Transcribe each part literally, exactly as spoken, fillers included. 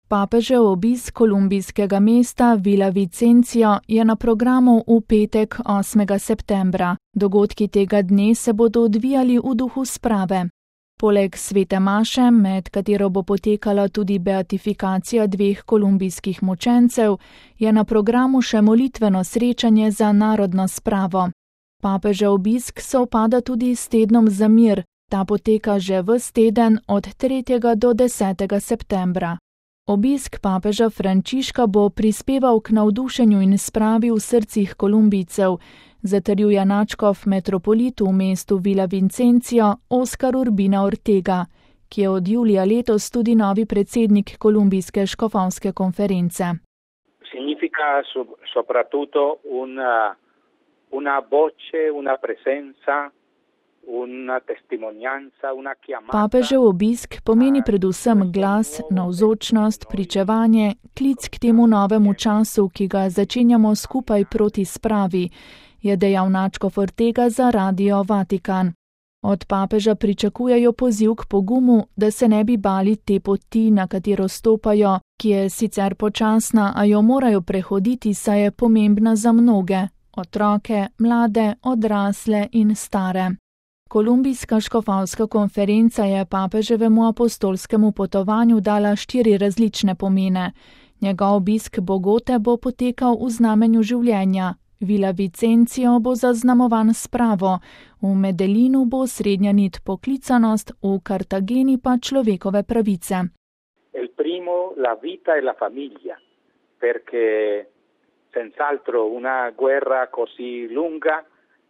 Papežev obisk kolumbijskega mesta Villa Vicencio je na programu v petek osmega septembra. Dogodki tega dne se bodo odvijali v duhu sprave. Poleg svete maše, med katero bo potekala tudi beatifikacija dveh kolumbijskih mučencev, je na programu še molitveno srečanje za narodno spravo. Papežev obisk sovpada tudi s tednom za mir, ta poteka že ves teden od tretjega do desetega septembra. Obisk papeža Frančiška bo prispeval k navdušenju in spravi v srcih Kolumbijcev, zatrjuje nadškof metropolit v mestu Villa Vicencio Oscar Urbina Ortega, ki je od julija letos tudi novi predsednik kolumbijske škofovske konference. Significa soprattutto una, una voce, una presenza, una testimonianza, una chiamata. Papežev obisk pomeni predvsem glas, navzočnost, pričevanje, klic k temu novemu času, ki ga začenjamo skupaj proti spravi, je dejal nadškof Ortega za Radio Vatikan. Od papeža pričakujejo poziv k pogumu, da se ne bi bali te poti, na katero stopajo, ki je sicer počasna, a jo morajo prehoditi, saj je pomembna za mnoge, otroke, mlade, odrasle in stare. Kolumbijska škofovska konferenca je papeževemu apostolskemu potovanju dala štiri različne pomene. Njegov obisk Bogote bo potekal v znamenju življenja. Villa Vicencio bo zaznamovan spravo, v Medellinu bo srednja nit poklicanost, v Kartageni pa človekove pravice. El primo, la vita e la famiglia, perché senz'altro una guerra così lunga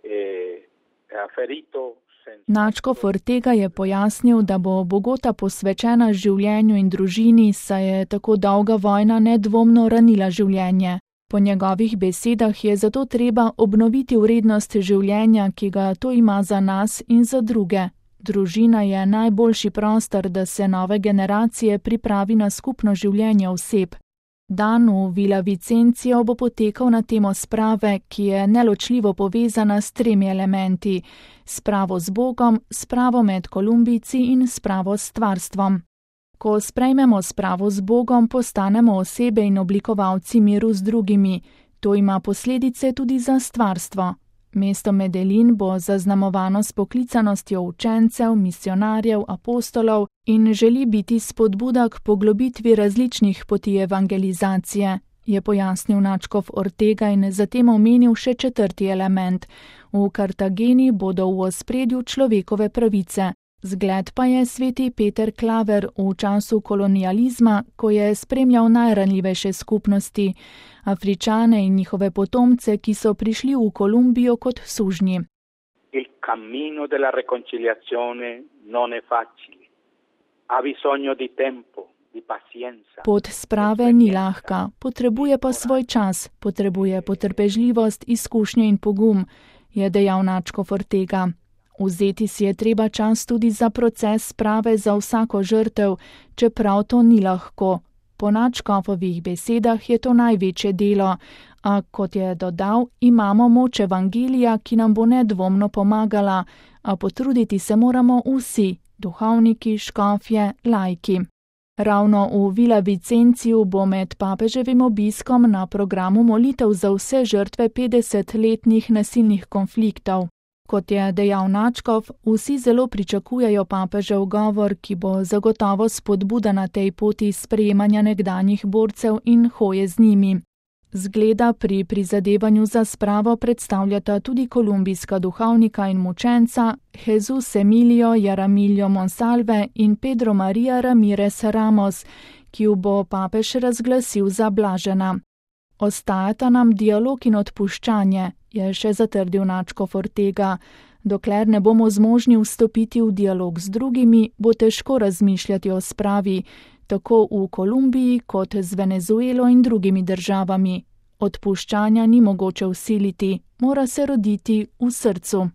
e ha ferito. Nadškof Ortega je pojasnil, da bo Bogota posvečena življenju in družini, saj je tako dolga vojna nedvomno ranila življenje. Po njegovih besedah je zato treba obnoviti vrednost življenja, ki ga to ima za nas in za druge. Družina je najboljši prostor, da se nove generacije pripravi na skupno življenje oseb. Dan v Villa Vicencio bo potekal na temo sprave, ki je neločljivo povezana s tremi elementi: spravo z Bogom, spravo med Kolumbijci in spravo s stvarstvom. Ko sprejmemo spravo z Bogom, postanemo osebe in oblikovalci miru z drugimi. To ima posledice tudi za stvarstvo. Mesto Medellin bo zaznamovano s poklicanostjo učencev, misionarjev, apostolov in želi biti spodbuda k poglobitvi različnih poti evangelizacije, je pojasnil nadškof Ortega in zatem omenil še četrti element. V Kartageni bodo v ospredju človekove pravice. Zgled pa je sveti Peter Klaver v času kolonializma, ko je spremljal najranljivejše skupnosti, Afričane in njihove potomce, ki so prišli v Kolumbijo kot sužnji. Il cammino della riconciliazione non è facile. Ha bisogno di tempo, di pazienza. Pot sprave ni lahka, potrebuje pa svoj čas, potrebuje potrpežljivost, izkušnje in pogum, je dejal nadškof Ortega. Vzeti si je treba čas tudi za proces sprave za vsako žrtev, čeprav to ni lahko. Po nadškofovih besedah je to največje delo, a kot je dodal, imamo moč evangelija, ki nam bo nedvomno pomagala, a potruditi se moramo vsi, duhovniki, škofje, laiki. Ravno v Villa Vicenciu bo med papeževim obiskom na programu molitev za vse žrtve petdesetletnih nasilnih konfliktov. Kot je dejal nadškof, vsi zelo pričakujejo papežev govor, ki bo zagotovo spodbuda na tej poti sprejemanja nekdanjih borcev in hoje z njimi. Zgleda pri prizadevanju za spravo predstavljata tudi kolumbijska duhovnika in mučenca Jesus Emilio Jaramillo Monsalve in Pedro Maria Ramirez Ramos, ki ju bo papež razglasil za blažena. Ostajata nam dialog in odpuščanje, je še zatrdil nadškof Ortega. Dokler ne bomo zmožni vstopiti v dialog z drugimi, bo težko razmišljati o spravi, tako v Kolumbiji kot z Venezuelo in drugimi državami. Odpuščanja ni mogoče vsiliti, mora se roditi v srcu.